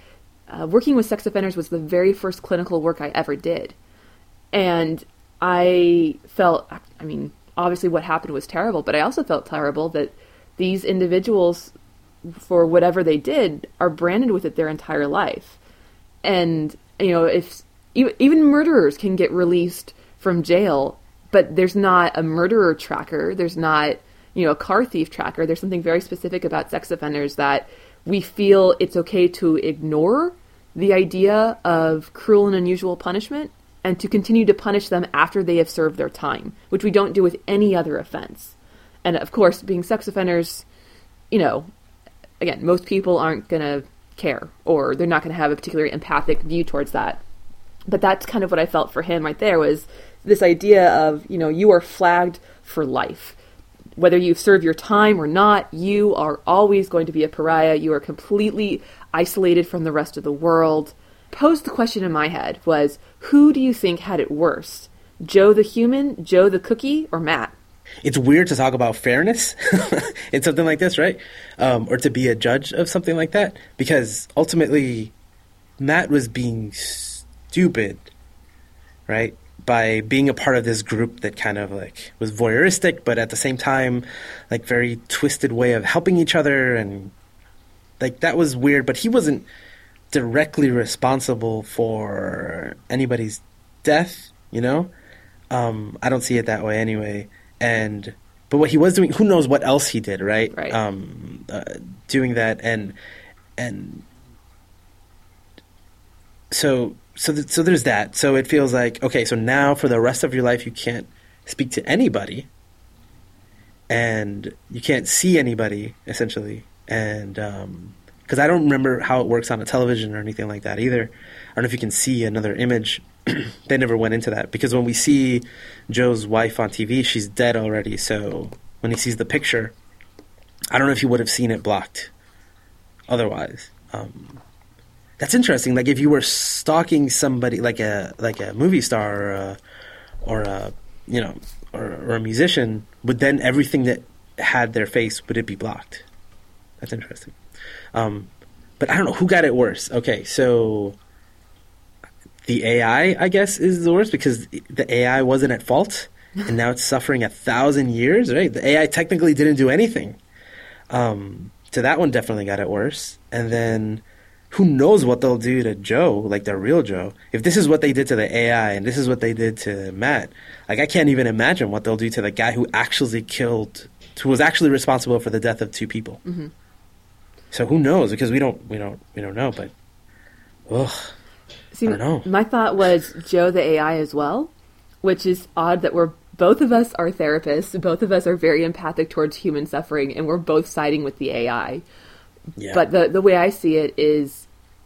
uh, working with sex offenders was the very first clinical work I ever did. And I felt, I mean, obviously what happened was terrible, but I also felt terrible that these individuals, for whatever they did, are branded with it their entire life. And, you know, if even murderers can get released from jail, but there's not a murderer tracker, there's not, you know, a car thief tracker. There's something very specific about sex offenders that we feel it's okay to ignore the idea of cruel and unusual punishment and to continue to punish them after they have served their time, which we don't do with any other offense. And of course, being sex offenders, you know, again, most people aren't going to care, or they're not going to have a particularly empathic view towards that. But that's kind of what I felt for him right there, was this idea of, you know, you are flagged for life. Whether you serve your time or not, you are always going to be a pariah. You are completely isolated from the rest of the world. Posed the question in my head was, who do you think had it worse? Joe the human, Joe the cookie, or Matt? It's weird to talk about fairness in something like this, right? Um, or to be a judge of something like that, because ultimately Matt was being stupid, right? By being a part of this group that kind of like was voyeuristic, but at the same time, like very twisted way of helping each other. And like, that was weird, but he wasn't directly responsible for anybody's death, you know? Um, I don't see it that way anyway. And, but what he was doing, who knows what else he did, right? Right. Um, uh, doing that. And, and so, So, th- so there's that. So it feels like, okay, so now for the rest of your life, you can't speak to anybody, and you can't see anybody, essentially. And because um, I don't remember how it works on a television or anything like that either. I don't know if you can see another image. They never went into that, because when we see Joe's wife on T V, she's dead already. So when he sees the picture, I don't know if he would have seen it blocked otherwise. Um, That's interesting. Like, if you were stalking somebody, like a like a movie star or a, or a you know or, or a musician, would then everything that had their face, would it be blocked? That's interesting. Um, but I don't know who got it worse. Okay, so the A I, I guess, is the worst, because the A I wasn't at fault, and now it's suffering a thousand years. Right? The A I technically didn't do anything. Um, so that one definitely got it worse, and then. Who knows what they'll do to Joe, like the real Joe. If this is what they did to the A I and this is what they did to Matt, like, I can't even imagine what they'll do to the guy who actually killed, who was actually responsible for the death of two people. Mm-hmm. So who knows? Because we don't, we don't, we don't know. But, ugh, See, I don't know. My thought was Joe the A I as well, which is odd that we're both of us are therapists, both of us are very empathic towards human suffering, and we're both siding with the A I. Yeah. But the the way I see it is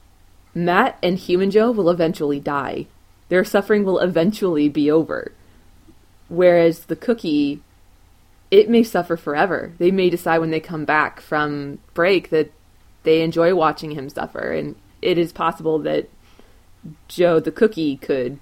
Matt and Human Joe will eventually die. Their suffering will eventually be over. Whereas the cookie, it may suffer forever. They may decide when they come back from break that they enjoy watching him suffer. And it is possible that Joe the cookie could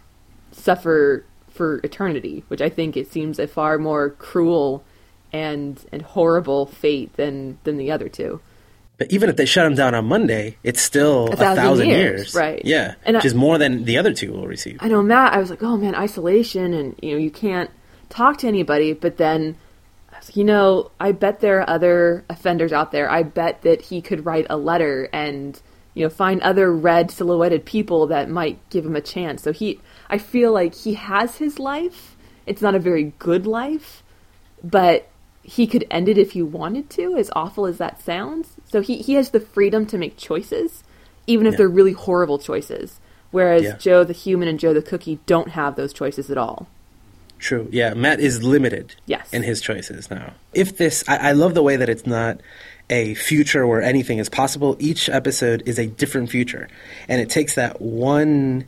suffer for eternity, which I think it seems a far more cruel and and horrible fate than, than the other two. But even if they shut him down on Monday, it's still a, a thousand, thousand years. years. Right. Yeah. And which I, is more than the other two will receive. I know, Matt, I was like, oh man, isolation, and you know, you can't talk to anybody. But then I was like, you know, I bet there are other offenders out there. I bet that he could write a letter and, you know, find other red silhouetted people that might give him a chance. So he, I feel like he has his life. It's not a very good life, but he could end it if he wanted to, as awful as that sounds. So he, he has the freedom to make choices, even if yeah. they're really horrible choices. Whereas yeah. Joe the human and Joe the cookie don't have those choices at all. True. Yeah, Matt is limited yes. in his choices now. If this, I, I love the way that it's not a future where anything is possible. Each episode is a different future. And it takes that one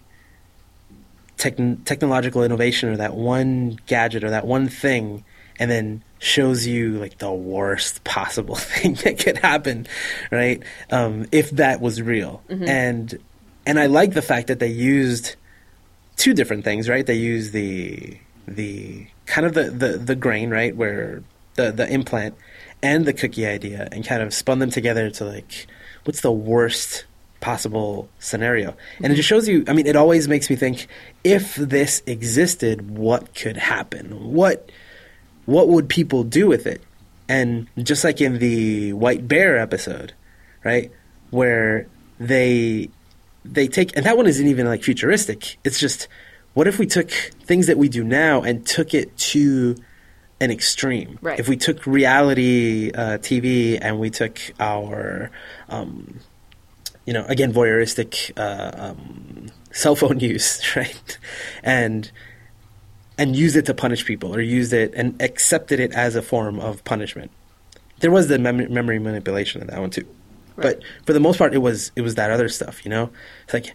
tech, technological innovation or that one gadget or that one thing and then shows you like the worst possible thing that could happen, right? Um, if that was real. Mm-hmm. And and I like the fact that they used two different things, right? They used the the kind of the, the, the grain, right, where the, the implant and the cookie idea, and kind of spun them together to like, what's the worst possible scenario. And it just shows you, I mean, it always makes me think, if this existed, what could happen? What what would people do with it? And just like in the White Bear episode, right, where they they take, and that one isn't even like futuristic. It's just, what if we took things that we do now and took it to an extreme? Right. If we took reality uh, T V and we took our, um, you know, again, voyeuristic uh, um, cell phone use, right, and and used it to punish people, or used it and accepted it as a form of punishment. There was the mem- memory manipulation in that one too. Right. But for the most part, it was it was that other stuff, you know? It's like,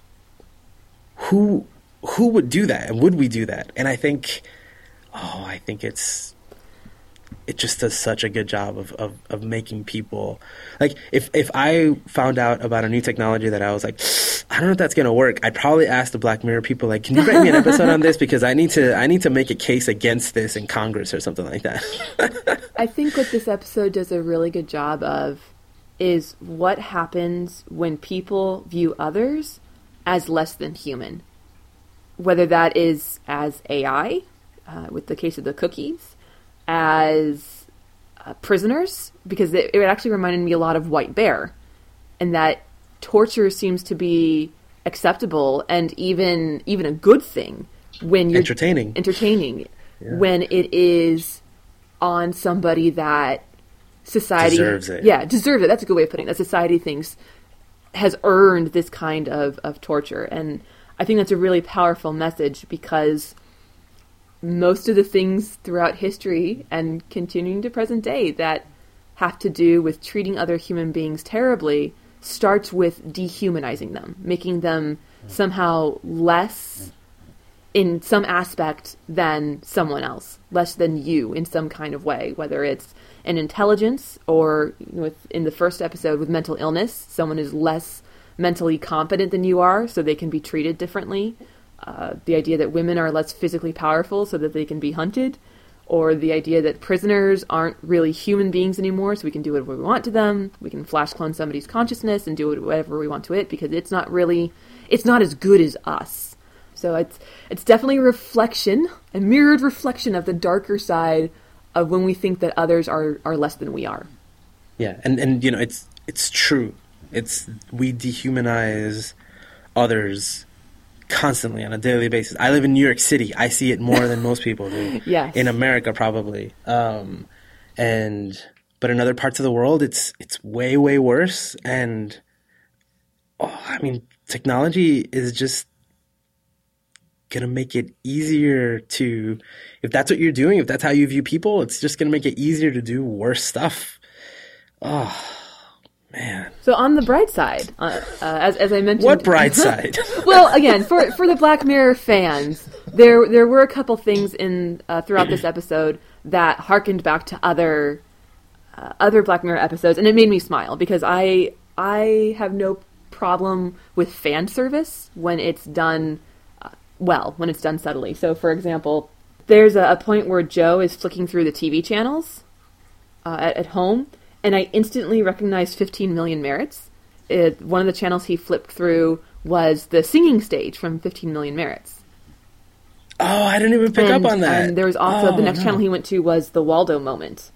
who who would do that? And would we do that? And I think, oh, I think it's, it just does such a good job of, of, of making people, like, if, if I found out about a new technology that I was like, I don't know if that's going to work, I'd probably ask the Black Mirror people, like, can you write me an episode on this? Because I need to I need to make a case against this in Congress or something like that. I think what this episode does a really good job of is what happens when people view others as less than human. Whether that is as A I, uh, with the case of the cookies, as uh, prisoners, because it, it actually reminded me a lot of White Bear, and that torture seems to be acceptable and even even a good thing when you're entertaining. Entertaining, yeah. When it is on somebody that society deserves it. Yeah, deserves it. That's a good way of putting it. That society thinks has earned this kind of, of torture, and I think that's a really powerful message, because most of the things throughout history and continuing to present day that have to do with treating other human beings terribly starts with dehumanizing them, making them somehow less in some aspect than someone else, less than you in some kind of way, whether it's an intelligence or, with in the first episode with mental illness, someone is less mentally competent than you are, so they can be treated differently. Uh, the idea that women are less physically powerful so that they can be hunted, or the idea that prisoners aren't really human beings anymore, so we can do whatever we want to them. We can flash clone somebody's consciousness and do whatever we want to it, because it's not really, it's not as good as us. So it's it's definitely a reflection, a mirrored reflection of the darker side of when we think that others are, are less than we are. Yeah, and, and you know, it's it's true. It's, we dehumanize others constantly on a daily basis. I live in New York City. I see it more than most people do. Yes. In America, probably. Um, and but in other parts of the world, it's it's way, way worse. And oh, I mean, technology is just gonna make it easier to, if that's what you're doing, if that's how you view people, it's just gonna make it easier to do worse stuff. Oh. Man. So on the bright side, uh, uh, as as I mentioned, what bright side? Well, again, for for the Black Mirror fans, there there were a couple things in uh, throughout this episode that harkened back to other uh, other Black Mirror episodes, and it made me smile, because I I have no problem with fan service when it's done uh, well, when it's done subtly. So, for example, there's a, a point where Joe is flicking through the T V channels uh, at, at home. And I instantly recognized fifteen million Merits. It, one of the channels he flipped through was the singing stage from fifteen million Merits. Oh, I didn't even pick and, up on that. And there was also, oh, the next no. channel he went to was the Waldo moment.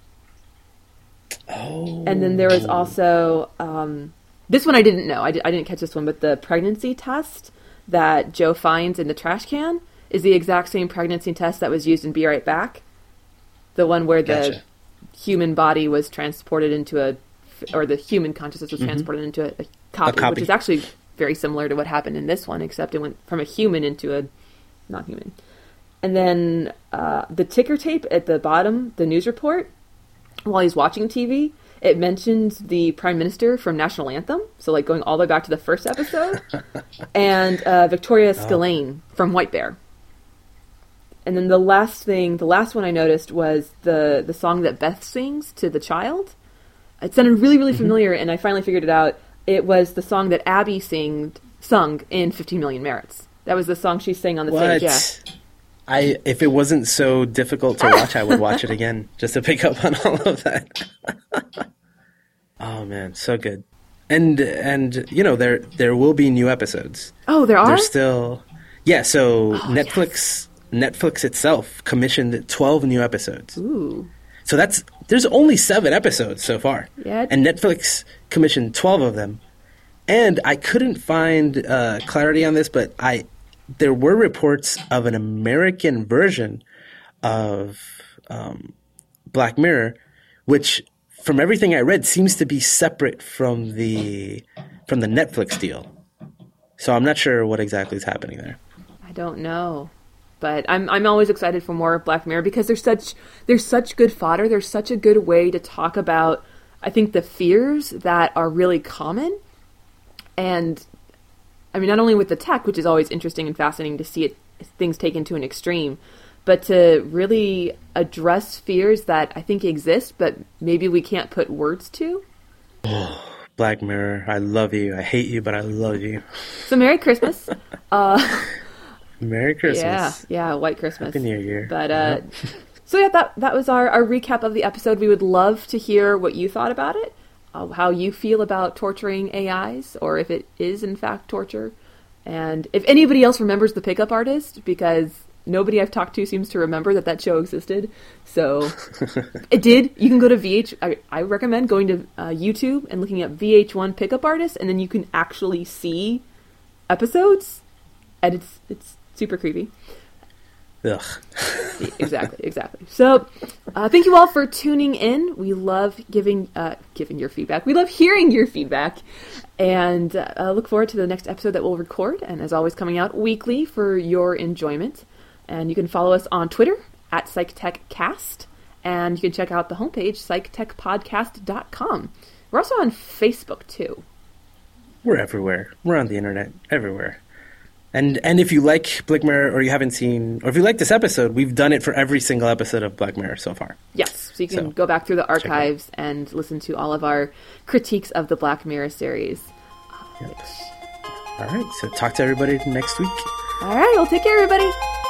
Oh. And then there was also, um, this one I didn't know. I, di- I didn't catch this one, but the pregnancy test that Joe finds in the trash can is the exact same pregnancy test that was used in Be Right Back. The one where the... Gotcha. human body was transported into a, or the human consciousness was mm-hmm. transported into a, a, copy, a copy, which is actually very similar to what happened in this one, except it went from a human into a non-human. And then uh, the ticker tape at the bottom, the news report, while he's watching T V, it mentions the Prime Minister from National Anthem, so like going all the way back to the first episode, and uh, Victoria Spillane oh. from White Bear. And then the last thing, the last one I noticed was the, the song that Beth sings to the child. It sounded really, really familiar, mm-hmm. and I finally figured it out. It was the song that Abby sing, sung in fifteen million Merits. That was the song she sang on the what? stage, yeah. I, if it wasn't so difficult to watch, I would watch it again, just to pick up on all of that. Oh, man, so good. And and you know there there will be new episodes. Oh, there are? There's still yeah. So Oh, Netflix Netflix itself commissioned twelve new episodes. Ooh. So that's there's only seven episodes so far. Yeah. And Netflix commissioned twelve of them. And I couldn't find uh, clarity on this, but I there were reports of an American version of um, Black Mirror, which, from everything I read, seems to be separate from the from the Netflix deal. So I'm not sure what exactly is happening there. I don't know. But I'm I'm always excited for more of Black Mirror because there's such there's such good fodder. There's such a good way to talk about, I think, the fears that are really common. And I mean, not only with the tech, which is always interesting and fascinating to see it things taken to an extreme, but to really address fears that I think exist, but maybe we can't put words to. Oh, Black Mirror, I love you. I hate you, but I love you. So Merry Christmas. uh, Merry Christmas. Yeah, yeah, White Christmas. Happy New Year. But uh, so yeah, that that was our, our recap of the episode. We would love to hear what you thought about it, uh, how you feel about torturing A Is, or if it is in fact torture, and if anybody else remembers The Pickup Artist, because nobody I've talked to seems to remember that that show existed. So it did. You can go to V H. I, I recommend going to uh, YouTube and looking up V H one Pickup Artist, and then you can actually see episodes, and it's it's super creepy. Ugh. Exactly, exactly. So, uh, thank you all for tuning in. We love giving uh, giving your feedback. We love hearing your feedback, and uh, look forward to the next episode that we'll record. And as always, coming out weekly for your enjoyment. And you can follow us on Twitter at PsychTechCast, and you can check out the homepage psych tech podcast dot com. We're also on Facebook too. We're everywhere. We're on the internet everywhere. And and if you like Black Mirror, or you haven't seen, or if you like this episode, we've done it for every single episode of Black Mirror so far. Yes, so you can So, go back through the archives and listen to all of our critiques of the Black Mirror series. Yep. All right, so talk to everybody next week. All right, well, take care, everybody.